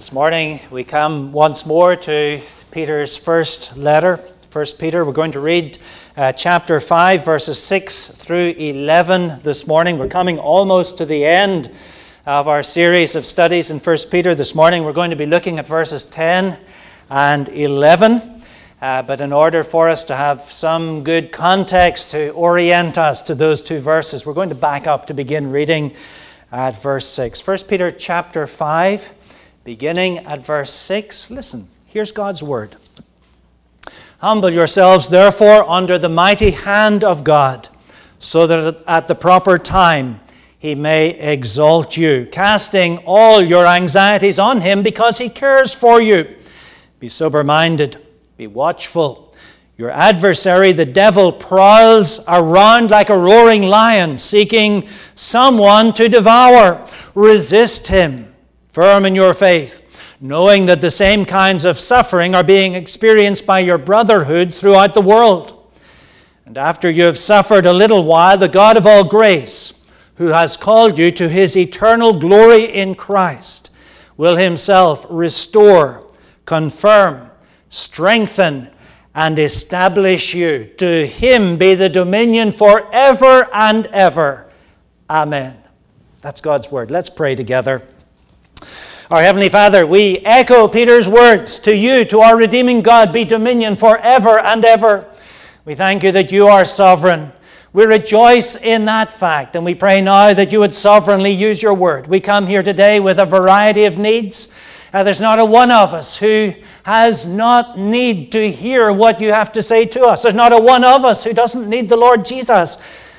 This morning we come once more to Peter's first letter, 1 Peter. We're going to read chapter 5, verses 6 through 11 this morning. We're coming almost to the end of our series of studies in 1 Peter. This morning we're going to be looking at verses 10 and 11. But in order for us to have some good context to orient us to those two verses, we're going to back up to begin reading at verse 6. 1 Peter chapter 5, beginning at verse 6. Listen, here's God's word. Humble yourselves, therefore, under the mighty hand of God, so that at the proper time He may exalt you, casting all your anxieties on Him because He cares for you. Be sober-minded, be watchful. Your adversary, the devil, prowls around like a roaring lion, seeking someone to devour. Resist him, firm in your faith, knowing that the same kinds of suffering are being experienced by your brotherhood throughout the world. And after you have suffered a little while, the God of all grace, who has called you to His eternal glory in Christ, will Himself restore, confirm, strengthen, and establish you. To Him be the dominion forever and ever. Amen. That's God's word. Let's pray together. Our Heavenly Father, we echo Peter's words. To you, to our redeeming God, be dominion forever and ever. We thank you that you are sovereign. We rejoice in that fact, and we pray now that you would sovereignly use your word. We come here today with a variety of needs. There's not a one of us who has not need to hear what you have to say to us. There's not a one of us who doesn't need the Lord Jesus,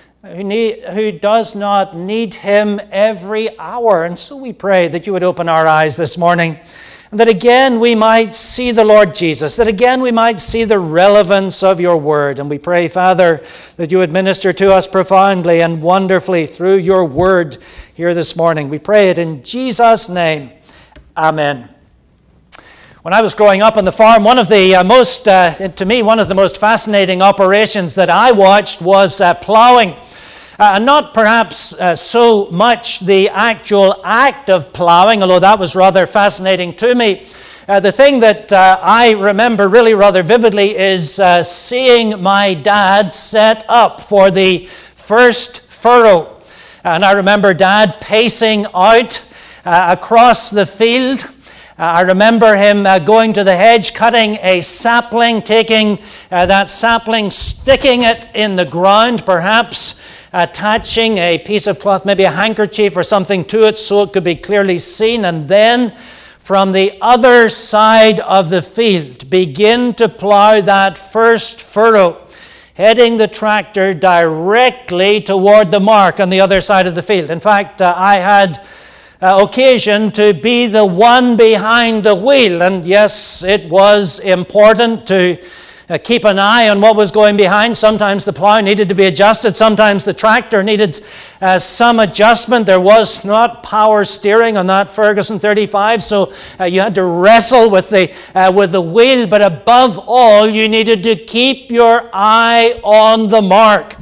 who does not need Him every hour. And so we pray that you would open our eyes this morning, and that again we might see the Lord Jesus, that again we might see the relevance of your word. And we pray, Father, that you would minister to us profoundly and wonderfully through your word here this morning. We pray it in Jesus' name. Amen. When I was growing up on the farm, one of the most fascinating operations that I watched was plowing. Not perhaps so much the actual act of plowing, although that was rather fascinating to me. The thing that I remember really rather vividly is seeing my dad set up for the first furrow. And I remember Dad pacing out across the field. I remember him going to the hedge, cutting a sapling, taking that sapling, sticking it in the ground, perhaps attaching a piece of cloth, maybe a handkerchief or something to it so it could be clearly seen, and then from the other side of the field begin to plow that first furrow, heading the tractor directly toward the mark on the other side of the field. In fact, I had occasion to be the one behind the wheel, and yes, it was important to keep an eye on what was going behind. Sometimes the plow needed to be adjusted, sometimes the tractor needed some adjustment. There was not power steering on that Ferguson 35, so you had to wrestle with the wheel, but above all you needed to keep your eye on the mark,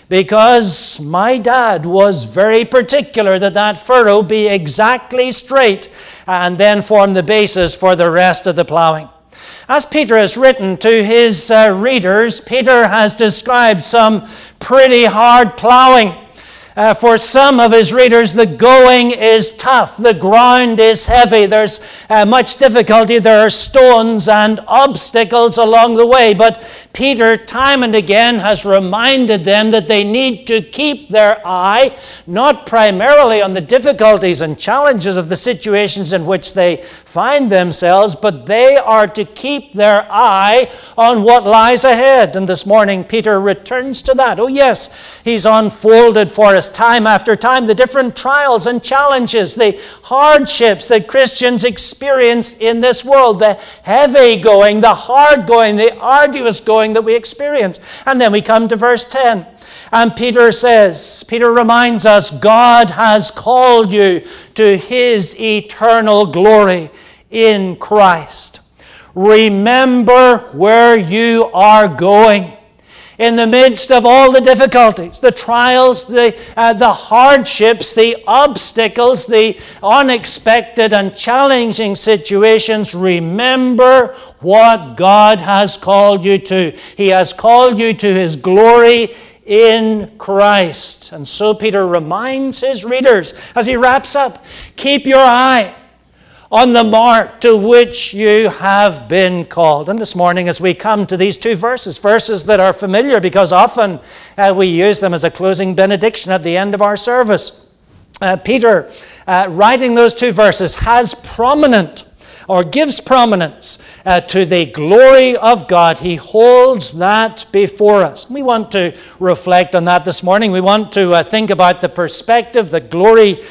because my dad was very particular that that furrow be exactly straight and then form the basis for the rest of the plowing. As Peter has written to his readers, Peter has described some pretty hard plowing. For some of his readers, the going is tough. The ground is heavy. There's much difficulty. There are stones and obstacles along the way. But Peter, time and again, has reminded them that they need to keep their eye not primarily on the difficulties and challenges of the situations in which they find themselves, but they are to keep their eye on what lies ahead. And this morning, Peter returns to that. Oh yes, he's unfolded for us time after time the different trials and challenges, the hardships that Christians experience in this world, the heavy going, the hard going, the arduous going that we experience. And then we come to verse 10. And Peter reminds us, God has called you to His eternal glory in Christ. Remember where you are going. in the midst of all the difficulties, the trials, the hardships, the obstacles, the unexpected and challenging situations, remember what God has called you to. He has called you to His glory in Christ. And so Peter reminds his readers as he wraps up, keep your eye on the mark to which you have been called. And this morning as we come to these two verses that are familiar because often we use them as a closing benediction at the end of our service. Peter, writing those two verses, has gives prominence to the glory of God. He holds that before us. We want to reflect on that this morning. We want to think about the perspective that glory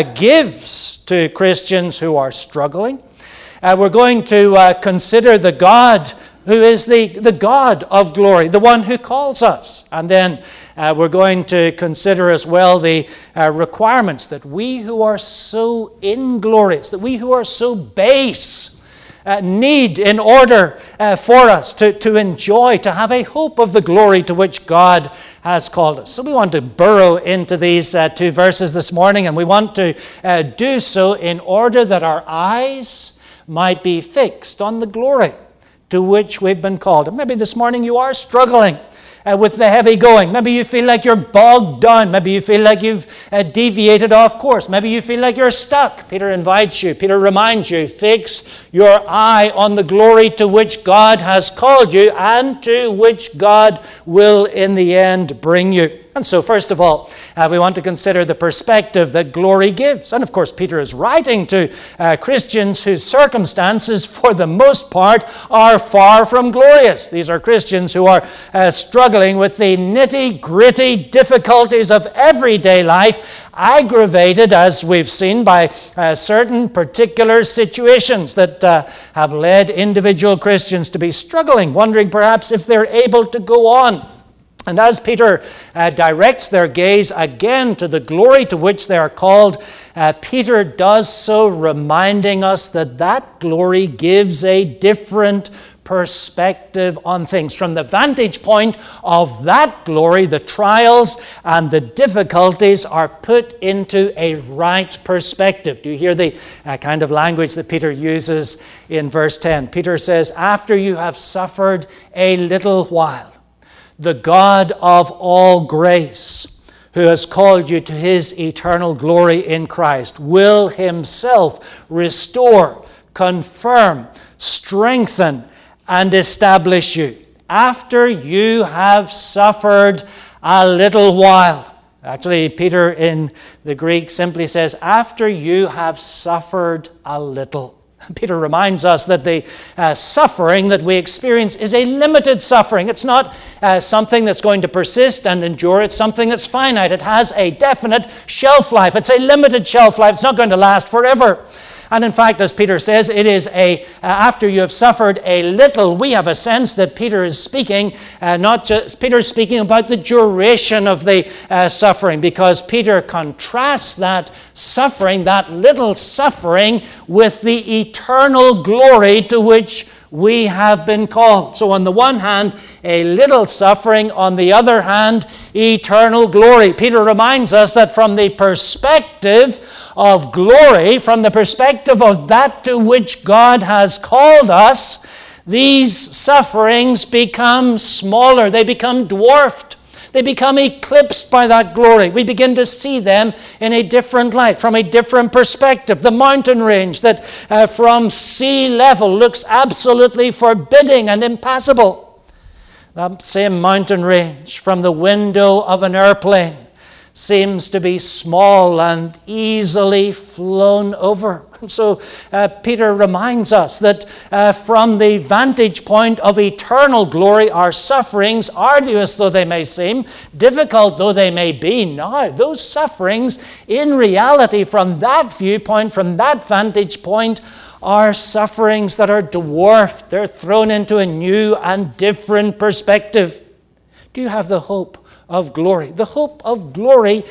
gives to Christians who are struggling. We're going to consider the God who is the God of glory, the one who calls us. And then we're going to consider as well the requirements that we who are so inglorious, that we who are so base, need in order for us to enjoy, to have a hope of the glory to which God has called us. So we want to burrow into these two verses this morning, and we want to do so in order that our eyes might be fixed on the glory to which we've been called. And maybe this morning you are struggling with the heavy going. Maybe you feel like you're bogged down. Maybe you feel like you've deviated off course. Maybe you feel like you're stuck. Peter invites you, Peter reminds you, fix your eye on the glory to which God has called you and to which God will in the end bring you. And so, first of all, we want to consider the perspective that glory gives. And of course, Peter is writing to Christians whose circumstances, for the most part, are far from glorious. These are Christians who are struggling with the nitty-gritty difficulties of everyday life, aggravated, as we've seen, by certain particular situations that have led individual Christians to be struggling, wondering perhaps if they're able to go on. And as Peter directs their gaze again to the glory to which they are called, Peter does so reminding us that that glory gives a different perspective on things. From the vantage point of that glory, the trials and the difficulties are put into a right perspective. Do you hear the kind of language that Peter uses in verse 10? Peter says, after you have suffered a little while, the God of all grace, who has called you to His eternal glory in Christ, will Himself restore, confirm, strengthen, and establish you. After you have suffered a little while. Actually, Peter in the Greek simply says, after you have suffered a little. Peter reminds us that the suffering that we experience is a limited suffering. It's not something that's going to persist and endure. It's something that's finite. It has a definite shelf life. It's a limited shelf life. It's not going to last forever. And in fact, as Peter says, it is after you have suffered a little, we have a sense that Peter is speaking, Peter's speaking about the duration of the suffering, because Peter contrasts that suffering, that little suffering, with the eternal glory to which we have been called. So on the one hand, a little suffering, on the other hand, eternal glory. Peter reminds us that from the perspective of glory, from the perspective of that to which God has called us, these sufferings become smaller, they become dwarfed. They become eclipsed by that glory. We begin to see them in a different light, from a different perspective. The mountain range that from sea level looks absolutely forbidding and impassable. That same mountain range from the window of an airplane seems to be small and easily flown over. And so Peter reminds us that from the vantage point of eternal glory, our sufferings, arduous though they may seem, difficult though they may be now, those sufferings in reality from that viewpoint, from that vantage point, are sufferings that are dwarfed. They're thrown into a new and different perspective. Do you have the hope of glory? The hope of glory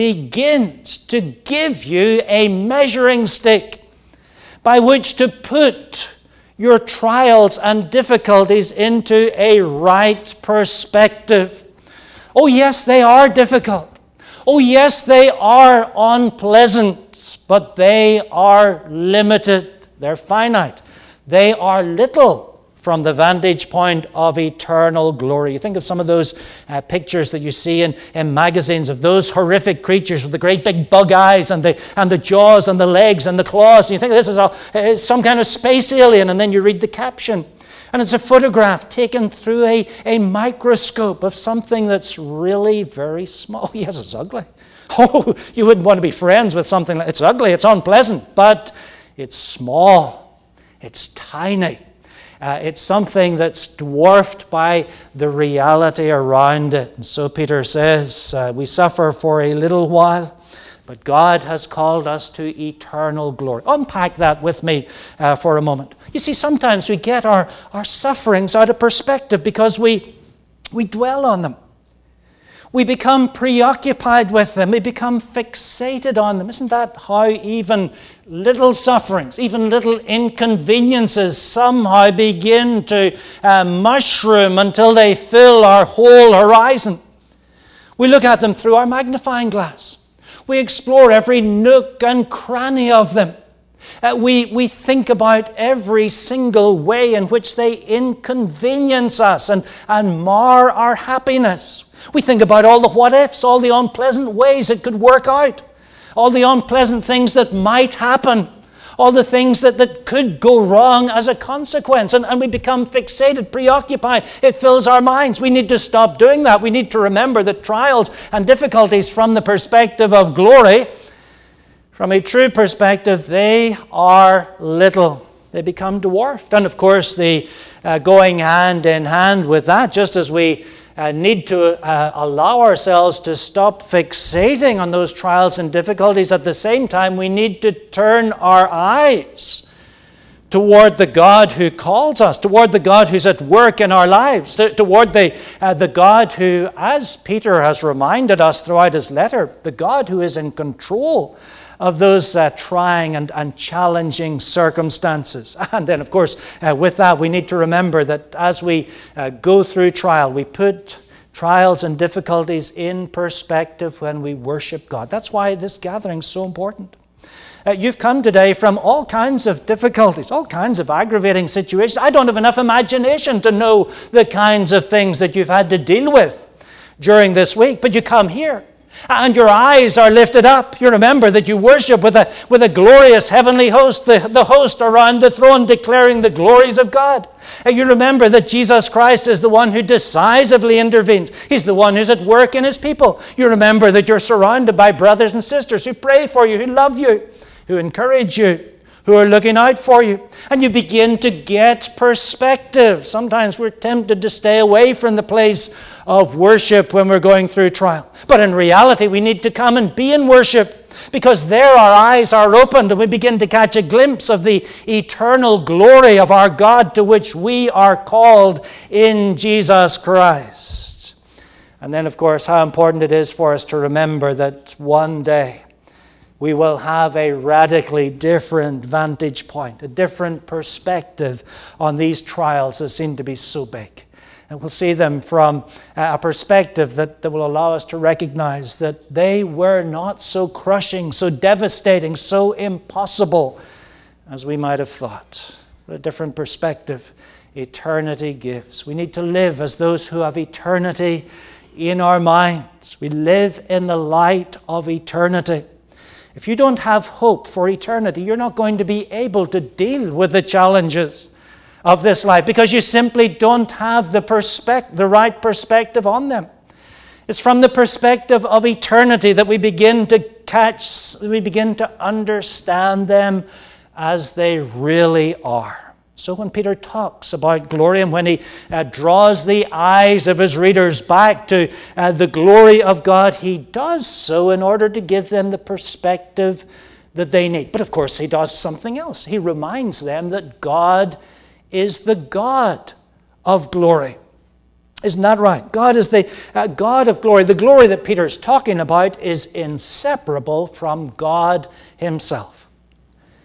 begins to give you a measuring stick by which to put your trials and difficulties into a right perspective. Oh yes, they are difficult. Oh yes, they are unpleasant, but they are limited. They're finite. They are little from the vantage point of eternal glory. You think of some of those pictures that you see in magazines of those horrific creatures with the great big bug eyes and the jaws and the legs and the claws. And you think this is some kind of space alien, and then you read the caption. And it's a photograph taken through a microscope of something that's really very small. Yes, it's ugly. Oh, you wouldn't want to be friends with something like it's ugly, it's unpleasant, but it's small, it's tiny. It's something that's dwarfed by the reality around it. And so Peter says, we suffer for a little while, but God has called us to eternal glory. Unpack that with me for a moment. You see, sometimes we get our sufferings out of perspective because we dwell on them. We become preoccupied with them. We become fixated on them. Isn't that how even little sufferings, even little inconveniences somehow begin to mushroom until they fill our whole horizon? We look at them through our magnifying glass. We explore every nook and cranny of them. We think about every single way in which they inconvenience us and mar our happiness. We think about all the what-ifs, all the unpleasant ways it could work out, all the unpleasant things that might happen, all the things that could go wrong as a consequence, and we become fixated, preoccupied. It fills our minds. We need to stop doing that. We need to remember that trials and difficulties from the perspective of glory, from a true perspective, they are little. They become dwarfed. And of course, going hand in hand with that, just as we need to allow ourselves to stop fixating on those trials and difficulties, at the same time, we need to turn our eyes toward the God who calls us, toward the God who's at work in our lives, toward the God who, as Peter has reminded us throughout his letter, the God who is in control of those trying and challenging circumstances. And then, of course, with that, we need to remember that as we go through trial, we put trials and difficulties in perspective when we worship God. That's why this gathering is so important. You've come today from all kinds of difficulties, all kinds of aggravating situations. I don't have enough imagination to know the kinds of things that you've had to deal with during this week, but you come here and your eyes are lifted up. You remember that you worship with a glorious heavenly host, the host around the throne declaring the glories of God. And you remember that Jesus Christ is the one who decisively intervenes. He's the one who's at work in his people. You remember that you're surrounded by brothers and sisters who pray for you, who love you, who encourage you, who are looking out for you. And you begin to get perspective. Sometimes we're tempted to stay away from the place of worship when we're going through trial. But in reality, we need to come and be in worship, because there our eyes are opened and we begin to catch a glimpse of the eternal glory of our God to which we are called in Jesus Christ. And then, of course, how important it is for us to remember that one day we will have a radically different vantage point, a different perspective on these trials that seem to be so big. And we'll see them from a perspective that will allow us to recognize that they were not so crushing, so devastating, so impossible as we might have thought. What a different perspective eternity gives. We need to live as those who have eternity in our minds. We live in the light of eternity. If you don't have hope for eternity, you're not going to be able to deal with the challenges of this life, because you simply don't have the right perspective on them. It's from the perspective of eternity that we begin to understand them as they really are. So when Peter talks about glory, and when he draws the eyes of his readers back to the glory of God, he does so in order to give them the perspective that they need. But of course, he does something else. He reminds them that God is the God of glory. Isn't that right? God is the God of glory. The glory that Peter's talking about is inseparable from God himself.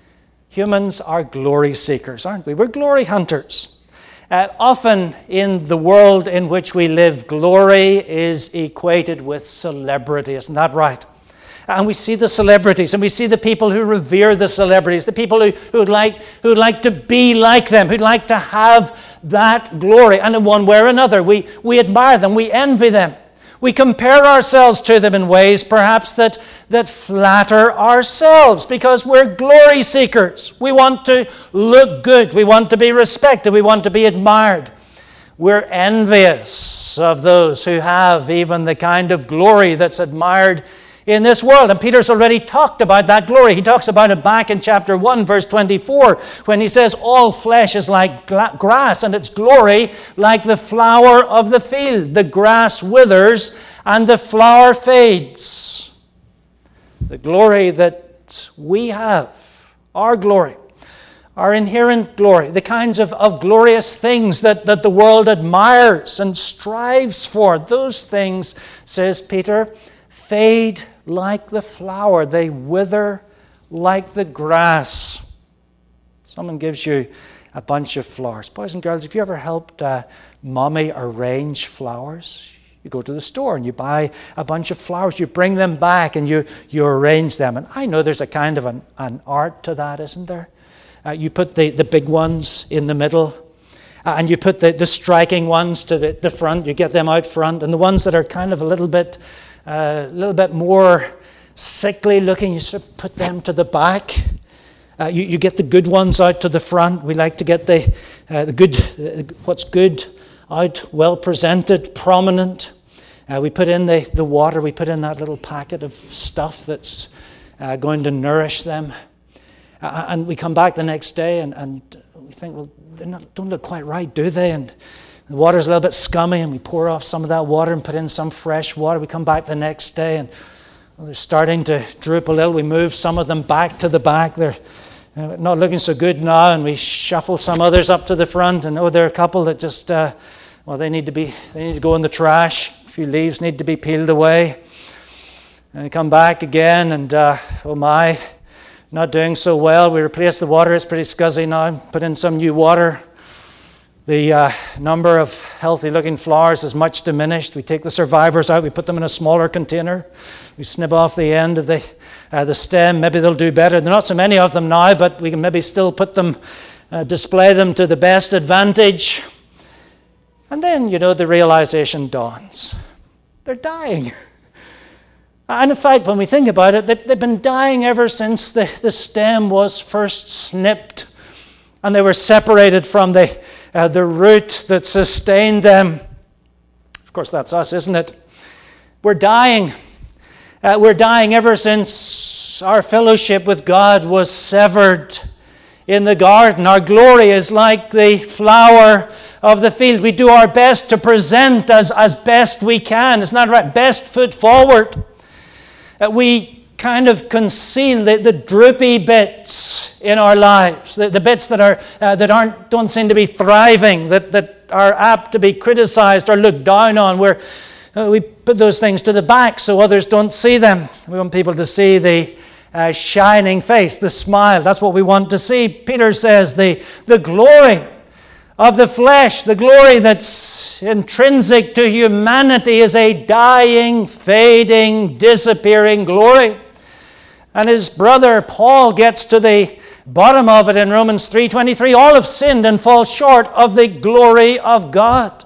Humans are glory seekers, aren't we? We're glory hunters. Often in the world in which we live, glory is equated with celebrity. Isn't that right? And we see the celebrities, and we see the people who revere the celebrities, the people who'd like to be like them, who'd like to have that glory. And in one way or another, we admire them, we envy them. We compare ourselves to them in ways perhaps that flatter ourselves, because we're glory seekers. We want to look good. We want to be respected. We want to be admired. We're envious of those who have even the kind of glory that's admired in this world. And Peter's already talked about that glory. He talks about it back in chapter 1, verse 24, when he says, all flesh is like grass, and its glory like the flower of the field. The grass withers, and the flower fades. The glory that we have, our glory, our inherent glory, the kinds of glorious things that the world admires and strives for, those things, says Peter, fade like the flower. They wither like the grass. Someone gives you a bunch of flowers. Boys and girls, have you ever helped mommy arrange flowers? You go to the store and you buy a bunch of flowers. You bring them back and you arrange them. And I know there's a kind of an art to that, isn't there? You put the big ones in the middle. And you put the striking ones to the front. You get them out front. And the ones that are kind of a little bit more sickly looking, you sort of put them to the back. You get the good ones out to the front. We like to get the good, what's good out, well presented, prominent. We put in the water. We put in that little packet of stuff that's going to nourish them. And we come back the next day and we think, well, they don't look quite right, do they? And the water's a little bit scummy, and we pour off some of that water and put in some fresh water. We come back the next day, and they're starting to droop a little. We move some of them back to the back. They're not looking so good now, and we shuffle some others up to the front. And there are a couple that just, they need to go in the trash. A few leaves need to be peeled away. And we come back again, and not doing so well. We replace the water. It's pretty scuzzy now. Put in some new water. The number of healthy-looking flowers is much diminished. We take the survivors out. We put them in a smaller container. We snip off the end of the stem. Maybe they'll do better. There are not so many of them now, but we can maybe still put them, display them to the best advantage. And then, the realization dawns. They're dying. And in fact, when we think about it, they've been dying ever since the stem was first snipped and they were separated from the root that sustained them. Of course, that's us, isn't it? We're dying. We're dying ever since our fellowship with God was severed in the garden. Our glory is like the flower of the field. We do our best to present as best we can. Isn't that right? Best foot forward. We kind of conceal the droopy bits in our lives, the bits that don't seem to be thriving, that are apt to be criticized or looked down on. We put those things to the back so others don't see them. We want people to see the shining face, the smile. That's what we want to see. Peter says the glory of the flesh, the glory that's intrinsic to humanity, is a dying, fading, disappearing glory. And his brother Paul gets to the bottom of it in Romans 3:23. All have sinned and fall short of the glory of God.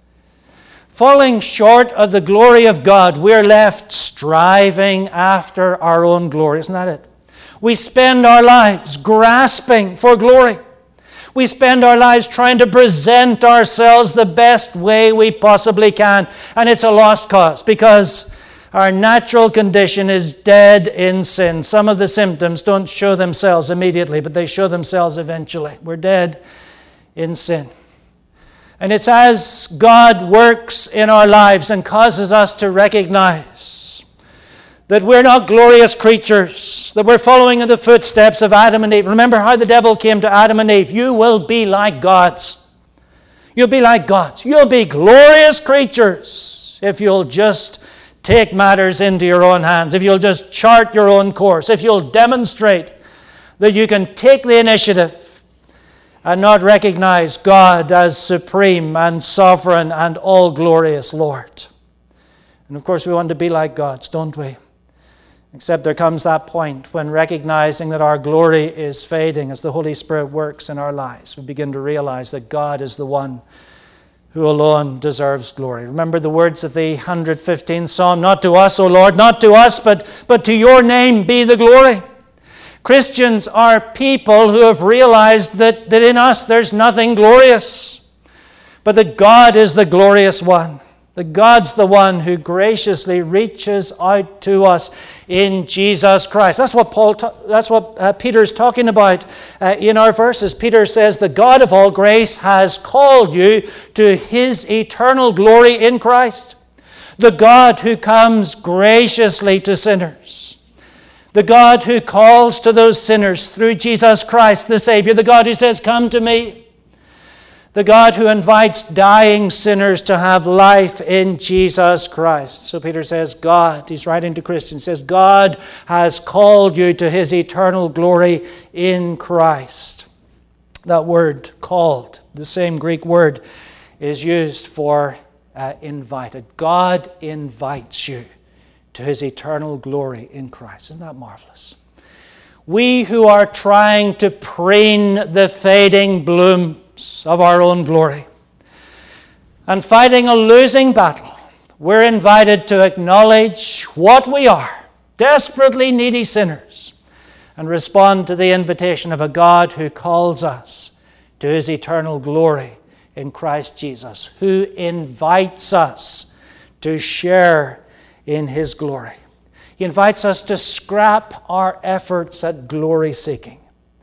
Falling short of the glory of God, we're left striving after our own glory. Isn't that it? We spend our lives grasping for glory. We spend our lives trying to present ourselves the best way we possibly can. And it's a lost cause, because our natural condition is dead in sin. Some of the symptoms don't show themselves immediately, but they show themselves eventually. We're dead in sin. And it's as God works in our lives and causes us to recognize that we're not glorious creatures, that we're following in the footsteps of Adam and Eve. Remember how the devil came to Adam and Eve. You will be like gods. You'll be like gods. You'll be glorious creatures if you'll just take matters into your own hands, if you'll just chart your own course, if you'll demonstrate that you can take the initiative and not recognize God as supreme and sovereign and all-glorious Lord. And of course we want to be like God's, don't we? Except there comes that point when recognizing that our glory is fading as the Holy Spirit works in our lives, we begin to realize that God is the one who alone deserves glory. Remember the words of the 115th Psalm, "Not to us, O Lord, not to us, but to your name be the glory." Christians are people who have realized that in us there's nothing glorious, but that God is the glorious one. That God's the one who graciously reaches out to us in Jesus Christ. That's what Peter's talking about in our verses. Peter says, "The God of all grace has called you to his eternal glory in Christ." The God who comes graciously to sinners. The God who calls to those sinners through Jesus Christ, the Savior. The God who says, "Come to me." The God who invites dying sinners to have life in Jesus Christ. So Peter says, God, he's writing to Christians, says, God has called you to his eternal glory in Christ. That word, called, the same Greek word, is used for invited. God invites you to his eternal glory in Christ. Isn't that marvelous? We who are trying to preen the fading bloom of our own glory and fighting a losing battle, we're invited to acknowledge what we are, desperately needy sinners, and respond to the invitation of a God who calls us to his eternal glory in Christ Jesus, who invites us to share in his glory. He invites us to scrap our efforts at glory seeking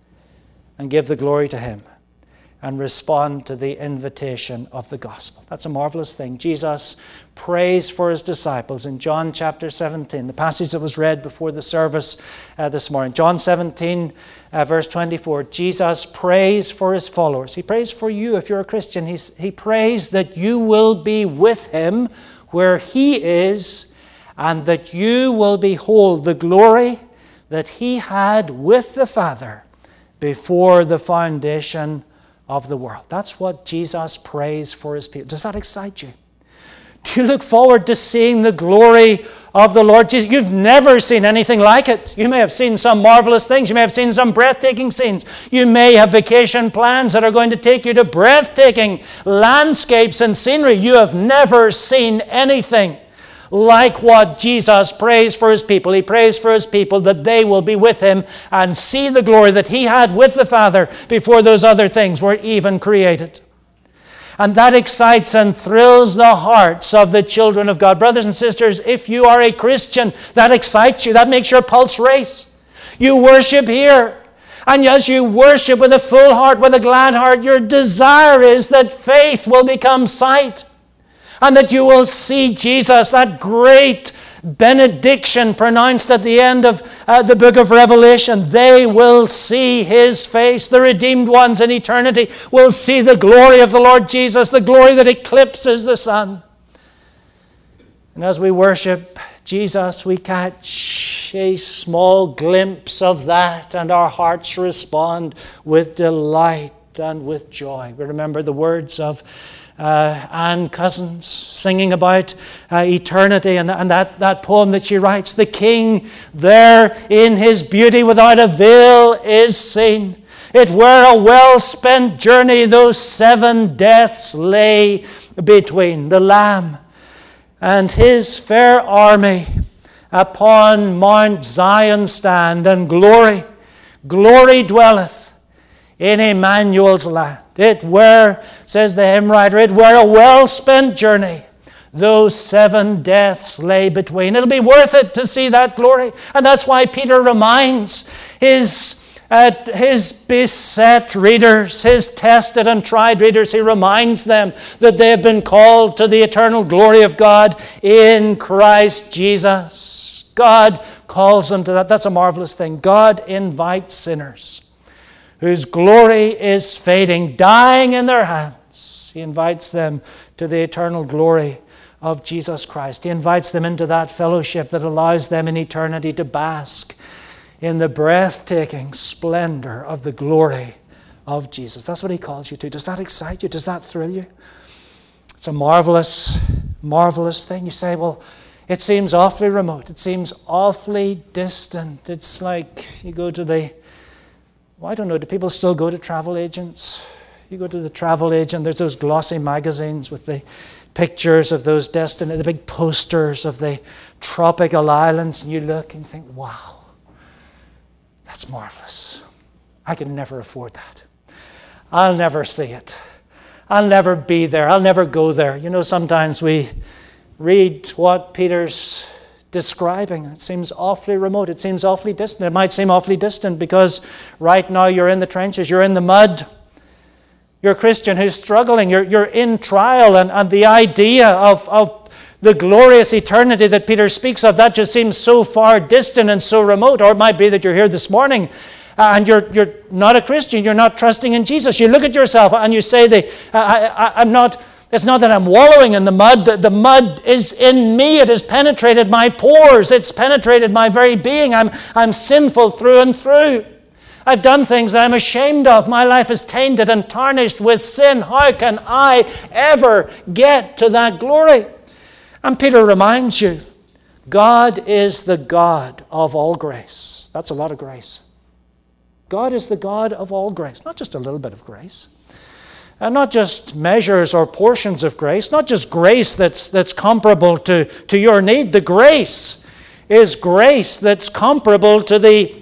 and give the glory to him and respond to the invitation of the gospel. That's a marvelous thing. Jesus prays for his disciples in John chapter 17, the passage that was read before the service this morning. John 17, verse 24. Jesus prays for his followers. He prays for you if you're a Christian. He prays that you will be with him where he is and that you will behold the glory that he had with the Father before the foundation of the world. That's what Jesus prays for his people. Does that excite you? Do you look forward to seeing the glory of the Lord Jesus? You've never seen anything like it. You may have seen some marvelous things. You may have seen some breathtaking scenes. You may have vacation plans that are going to take you to breathtaking landscapes and scenery. You have never seen anything like what Jesus prays for his people. He prays for his people that they will be with him and see the glory that he had with the Father before those other things were even created. And that excites and thrills the hearts of the children of God. Brothers and sisters, if you are a Christian, that excites you. That makes your pulse race. You worship here. And as you worship with a full heart, with a glad heart, your desire is that faith will become sight. And that you will see Jesus, that great benediction pronounced at the end of the book of Revelation. They will see his face. The redeemed ones in eternity will see the glory of the Lord Jesus, the glory that eclipses the sun. And as we worship Jesus, we catch a small glimpse of that, and our hearts respond with delight and with joy. We remember the words of Anne Cousins singing about eternity, and that poem that she writes, the King there in his beauty without a veil is seen. It were a well-spent journey, those 7 deaths lay between. The Lamb and his fair army upon Mount Zion stand, and glory dwelleth in Emmanuel's land. It were, says the hymn writer, it were a well-spent journey. Those 7 deaths lay between. It'll be worth it to see that glory. And that's why Peter reminds his beset readers, his tested and tried readers, he reminds them that they have been called to the eternal glory of God in Christ Jesus. God calls them to that. That's a marvelous thing. God invites sinners whose glory is fading, dying in their hands. He invites them to the eternal glory of Jesus Christ. He invites them into that fellowship that allows them in eternity to bask in the breathtaking splendor of the glory of Jesus. That's what he calls you to. Does that excite you? Does that thrill you? It's a marvelous, marvelous thing. You say, well, it seems awfully remote. It seems awfully distant. It's like you go to I don't know, do people still go to travel agents? You go to the travel agent, there's those glossy magazines with the pictures of those the big posters of the tropical islands, and you look and think, wow, that's marvelous. I could never afford that. I'll never see it. I'll never be there. I'll never go there. You know, sometimes we read what Peter's describing. It seems awfully remote. It seems awfully distant. It might seem awfully distant because right now you're in the trenches. You're in the mud. You're a Christian who's struggling. You're in trial. And the idea of the glorious eternity that Peter speaks of, that just seems so far distant and so remote. Or it might be that you're here this morning and you're not a Christian. You're not trusting in Jesus. You look at yourself and you say, I'm not... It's not that I'm wallowing in the mud. The mud is in me. It has penetrated my pores. It's penetrated my very being. I'm sinful through and through. I've done things that I'm ashamed of. My life is tainted and tarnished with sin. How can I ever get to that glory? And Peter reminds you, God is the God of all grace. That's a lot of grace. God is the God of all grace. Not just a little bit of grace. And not just measures or portions of grace, not just grace that's comparable to your need. The grace is grace that's comparable to the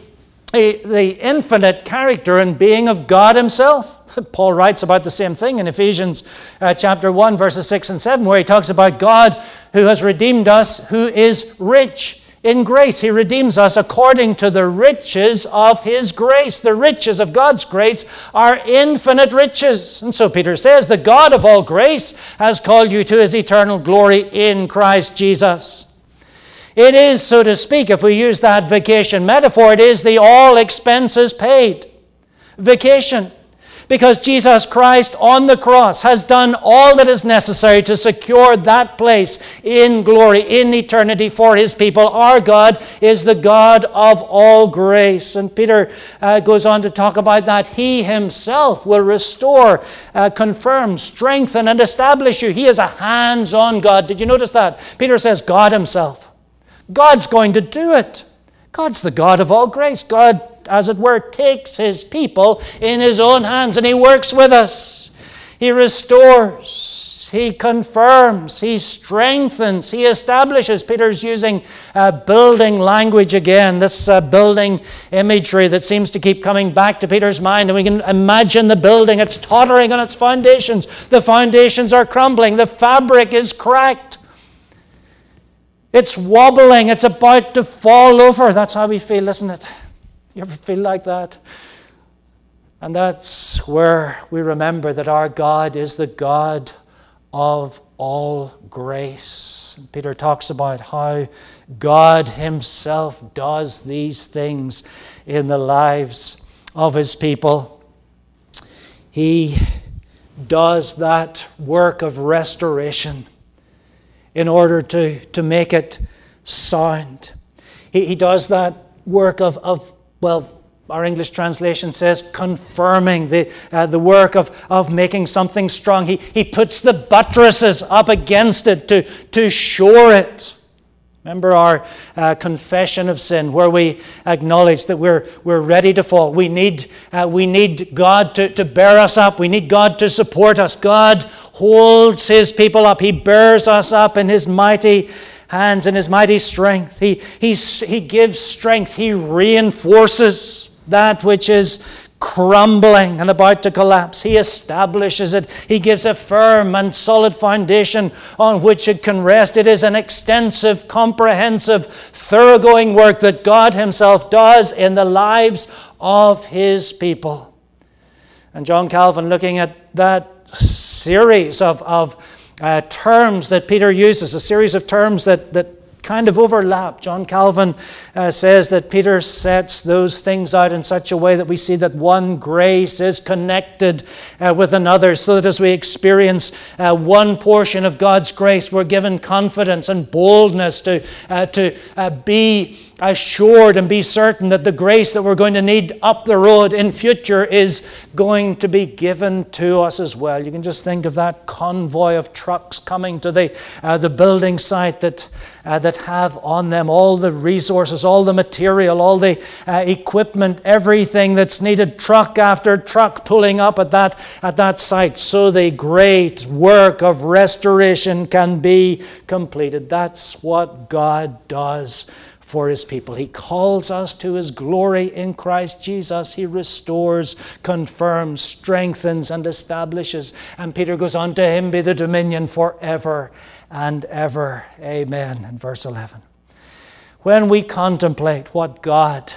infinite character and being of God himself. Paul writes about the same thing in Ephesians chapter 1, verses 6 and 7, where he talks about God who has redeemed us, who is rich in grace. He redeems us according to the riches of his grace. The riches of God's grace are infinite riches. And so Peter says, the God of all grace has called you to his eternal glory in Christ Jesus. It is, so to speak, if we use that vacation metaphor, it is the all expenses paid vacation. Because Jesus Christ on the cross has done all that is necessary to secure that place in glory, in eternity for his people. Our God is the God of all grace. And Peter goes on to talk about that. He himself will restore, confirm, strengthen, and establish you. He is a hands-on God. Did you notice that? Peter says God himself. God's going to do it. God's the God of all grace. God, as it were, takes his people in his own hands and he works with us. He restores, he confirms, he strengthens, he establishes. Peter's using building language again, this building imagery that seems to keep coming back to Peter's mind. And we can imagine the building. It's tottering on its foundations. The foundations are crumbling. The fabric is cracked. It's wobbling. It's about to fall over. That's how we feel, isn't it? You ever feel like that? And that's where we remember that our God is the God of all grace. And Peter talks about how God himself does these things in the lives of his people. He does that work of restoration in order to make it sound. He does that work of our English translation says confirming, the work of making something strong. He puts the buttresses up against it to shore it. Remember our confession of sin, where we acknowledge that we're ready to fall. We need God to bear us up. We need God to support us. God holds his people up. He bears us up in his mighty hands and his mighty strength. He gives strength. He reinforces that which is crumbling and about to collapse. He establishes it. He gives a firm and solid foundation on which it can rest. It is an extensive, comprehensive, thoroughgoing work that God himself does in the lives of his people. And John Calvin, looking at that series of terms that Peter uses, a series of terms that kind of overlap. John Calvin says that Peter sets those things out in such a way that we see that one grace is connected with another, so that as we experience one portion of God's grace, we're given confidence and boldness to be assured and be certain that the grace that we're going to need up the road in future is going to be given to us as well. You can just think of that convoy of trucks coming to the building site that have on them all the resources, all the material, all the equipment, everything that's needed, truck after truck pulling up at that site, so the great work of restoration can be completed. That's what God does for His people. He calls us to His glory in Christ Jesus. He restores, confirms, strengthens, and establishes. And Peter goes on, to Him be the dominion forever and ever. Amen. In verse 11. When we contemplate what God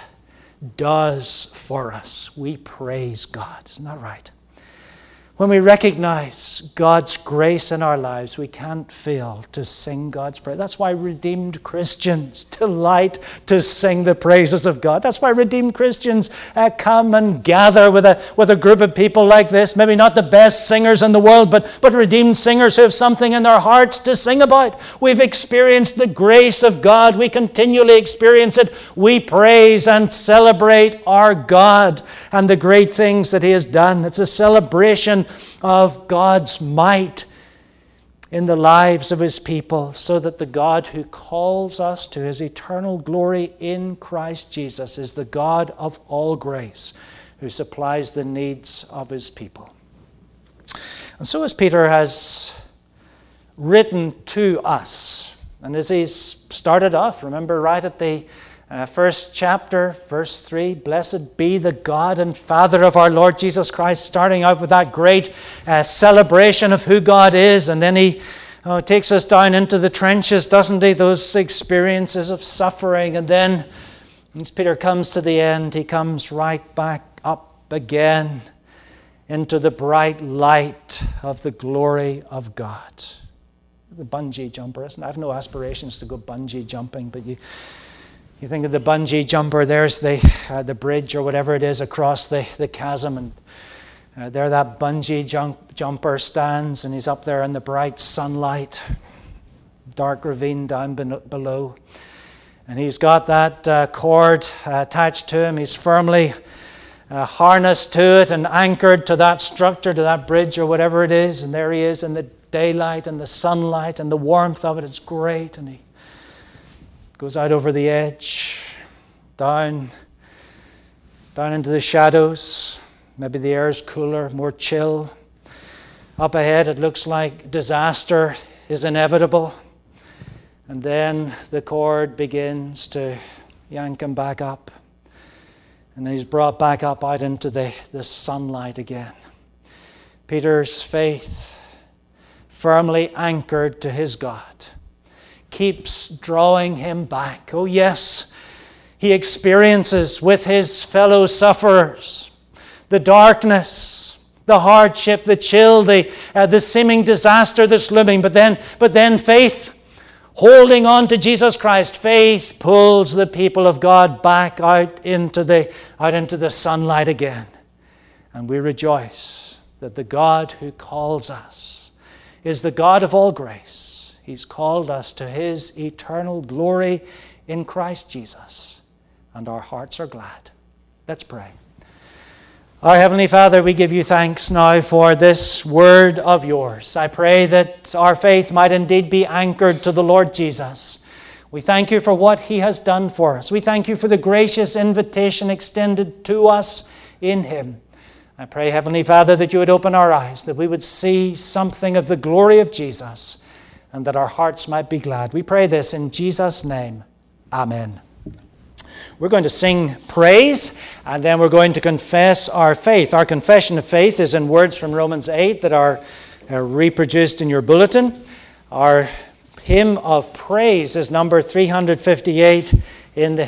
does for us, we praise God. Isn't that right? When we recognize God's grace in our lives, we can't fail to sing God's praise. That's why redeemed Christians delight to sing the praises of God. That's why redeemed Christians come and gather with a group of people like this. Maybe not the best singers in the world, but redeemed singers who have something in their hearts to sing about. We've experienced the grace of God. We continually experience it. We praise and celebrate our God and the great things that He has done. It's a celebration of God's might in the lives of His people, so that the God who calls us to His eternal glory in Christ Jesus is the God of all grace, who supplies the needs of His people. And so as Peter has written to us, and as he's started off, remember right at the first chapter, verse 3, blessed be the God and Father of our Lord Jesus Christ, starting out with that great celebration of who God is, and then he takes us down into the trenches, doesn't he? Those experiences of suffering, and then as Peter comes to the end, he comes right back up again into the bright light of the glory of God. The bungee jumper, isn't it? I have no aspirations to go bungee jumping, but you think of the bungee jumper, there's the bridge or whatever it is across the chasm, and there that bungee jumper stands, and he's up there in the bright sunlight, dark ravine down below, and he's got that cord attached to him. He's firmly harnessed to it and anchored to that structure, to that bridge or whatever it is, and there he is in the daylight and the sunlight and the warmth of it. It's great, and he goes out over the edge, down into the shadows. Maybe the air is cooler, more chill. Up ahead, it looks like disaster is inevitable. And then the cord begins to yank him back up. And he's brought back up out into the sunlight again. Peter's faith, firmly anchored to his God, keeps drawing him back. Oh yes, he experiences with his fellow sufferers the darkness, the hardship, the chill, the seeming disaster that's looming. But then faith, holding on to Jesus Christ, faith pulls the people of God back out into the sunlight again. And we rejoice that the God who calls us is the God of all grace. He's called us to His eternal glory in Christ Jesus, and our hearts are glad. Let's pray. Our Heavenly Father, we give You thanks now for this word of Yours. I pray that our faith might indeed be anchored to the Lord Jesus. We thank You for what He has done for us. We thank You for the gracious invitation extended to us in Him. I pray, Heavenly Father, that You would open our eyes, that we would see something of the glory of Jesus, and that our hearts might be glad. We pray this in Jesus' name. Amen. We're going to sing praise, and then we're going to confess our faith. Our confession of faith is in words from Romans 8 that are reproduced in your bulletin. Our hymn of praise is number 358 in the